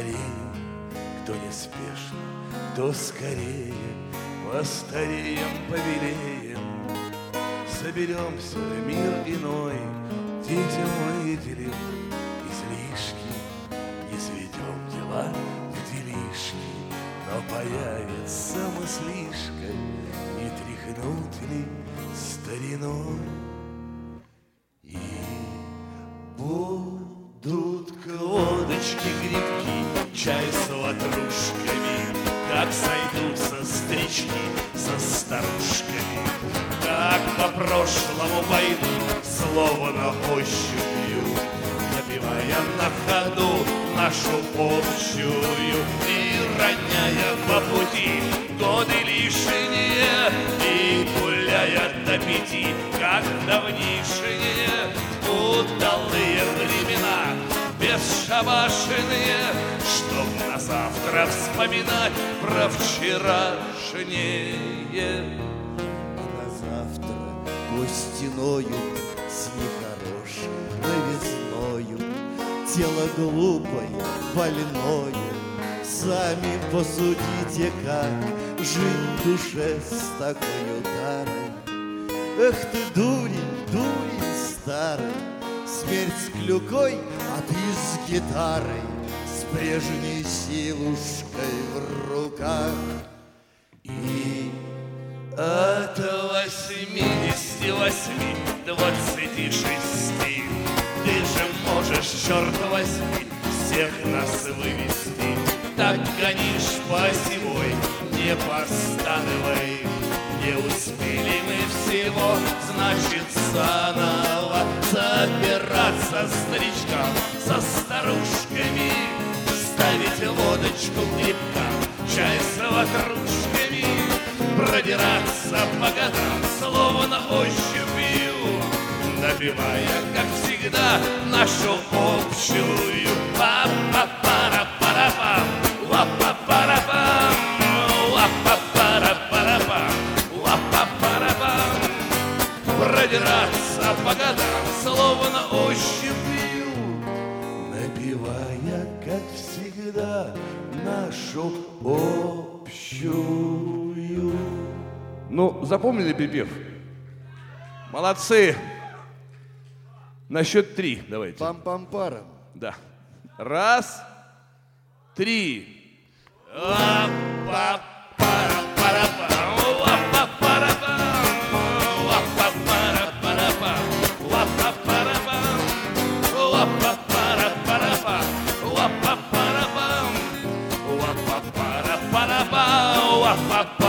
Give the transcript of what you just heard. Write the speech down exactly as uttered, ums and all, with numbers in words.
стареем, кто неспешно, то скорее постареем, повелеем. Соберемся в мир иной, детям выделим излишки, не сведем дела в делишки, но появится мыслишка, не тряхнуть ли стариной. И будут к водочке грибки, чай с ватрушками, как сойдутся старички со старушками, как по прошлому пойдут, словно ощупью, напевая на ходу нашу общую и роняя по пути годы лишние и гуляя до пяти, как давнишние удалые времена бесшабашенные, чтоб на завтра вспоминать про вчерашнее. Гостиною с нехорошей новизною, тело глупое, больною. Сами посудите, как жить душе с такой тарой. Эх ты, дурень, дурень старый, смерть с клюкой, а ты с гитарой, с прежней силушкой в руках. И от восьмидесяти восьми, двадцати шести ты же можешь, черт возьми, всех нас вывести. Так гонишь по осевой, не постановай. Не успели мы всего, значит, заново собираться старичкам со старушками, ставить водочку крепко, чай с ватрушками, продираться по годам, словно ощупью, напевая, как всегда, нашу общую па-па-пара-пара-пам, ла-па-пара-пам, ла-па-пара-пара-пам, ла-па-пара-пам, продираться по годам, словно ощупью, напевая, как всегда, нашу общую. Ну, запомнили припев? Молодцы! На счет три давайте. Пам-пам-парам. Да. Раз, три. Ла-па-пара-пара-пам, ла-па-пара-пам, ла-па-пара-пара-пам, ла-па-пара-пам, ла-па-пара-пара-пам, ла-па-пара-пам, ла-па-пара-пара-пам, ла-па-пара-пам.